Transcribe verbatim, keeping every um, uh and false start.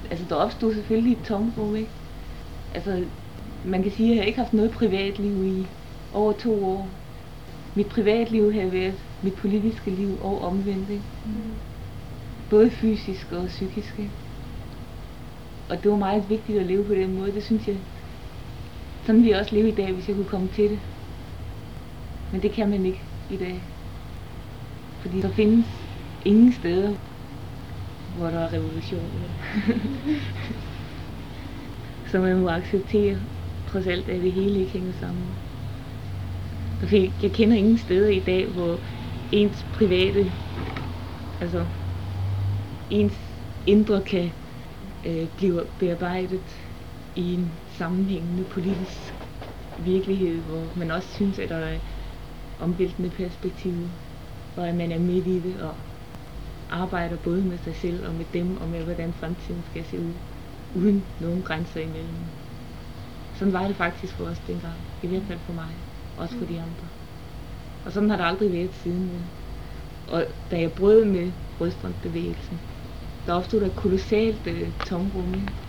altså der opstod selvfølgelig et tomrum, ikke? Altså, man kan sige, at jeg ikke har haft noget privatliv i over to år. Mit privatliv har været mit politiske liv og omvendt, ikke? Mm. Både fysisk og psykisk, ikke? Og det var meget vigtigt at leve på den måde, det synes jeg. Sådan ville jeg også leve i dag, hvis jeg kunne komme til det. Men det kan man ikke i dag. Fordi der findes ingen steder, hvor der er revolution. Så man må acceptere, trods alt, at det hele ikke hænger sammen. Jeg kender ingen steder i dag, hvor ens private, altså ens indre kan øh, blive bearbejdet i en sammenhængende politisk virkelighed, hvor man også synes, at der er omvæltende perspektiver, og at man er midt i det og arbejder både med sig selv og med dem og med, hvordan fremtiden skal se ud, uden nogen grænser imellem. Sådan var det faktisk for os dengang, i hvert fald for mig, også for de andre. Og sådan har det aldrig været siden. Og da jeg brød med rødstrømsbevægelsen, der opstod der kolossalt øh, tomrum.